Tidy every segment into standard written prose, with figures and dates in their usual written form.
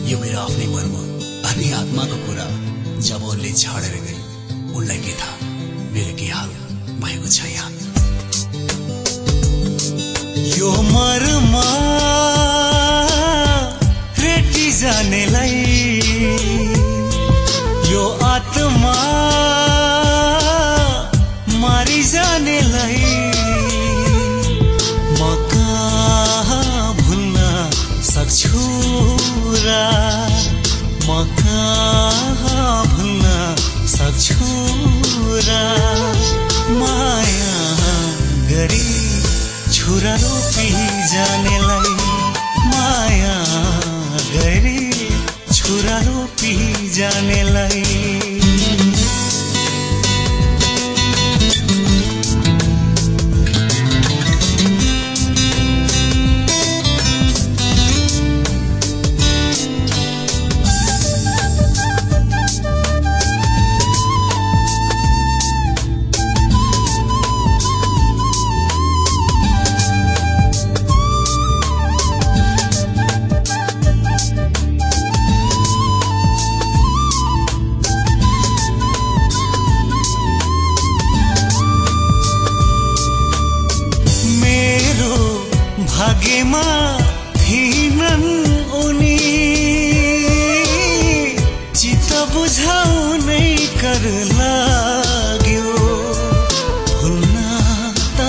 यो मेरो आफ्नै मर्म अनि आत्माको कुरा जब उनले छाडेर गई उनलाई के थाहा मेरो के हाल भएको छ यहाँ। यो मर्म रेटी जानेलाई यो आत्मा मारी जानेलाई म कहाँ भुल्न सक्छु र म कहाँ भुल्न सक्छु र माया गरी छुरा रोपी जानेलाई माया गरी छुरा रोपी जानेलाई। भाग्यमा थिएनन् उनी चित्त बुझाउनै कर लाग्यो भुल्न त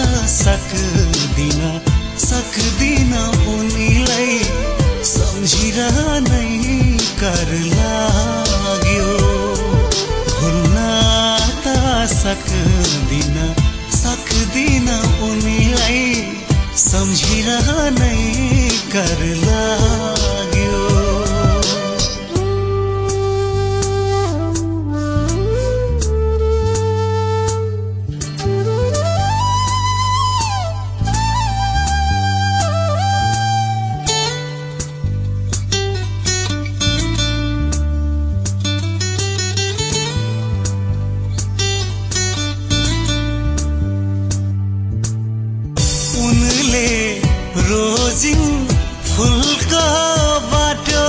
सक्दिन उनीलाई सम्झिरहनै कर लाग्यो भुल्न त सक्दिन उनीलाई सम्झिरहनै कर लाग्यो। उनले रोजिङ फुलको बाटो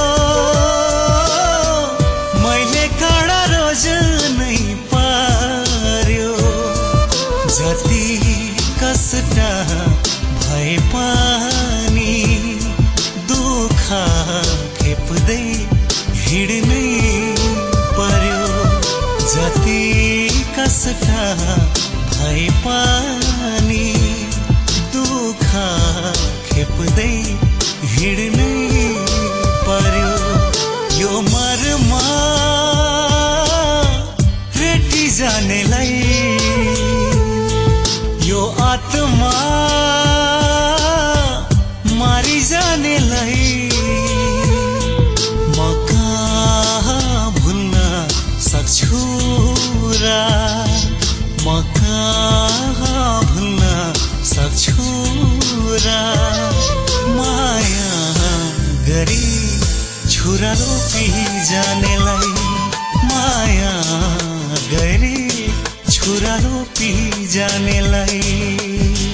मैले काँडा रोज्नै पार्यो जति कष्ट भए पनि दुःख खेप्दै हिँड्नै पर्यो जति कष्ट भए पनि दुःख खेप्दै हिँड्नै पर्यो। यो मर्म रेटी जानेलाई यो आत्मा मारी जानेलाई म कहाँ भुल्न सक्छु र म कहाँ भुल्न सक्छु र माया गरी छुरा रोपी जानेलाई माया गरी छुरा रोपी जानेलाई।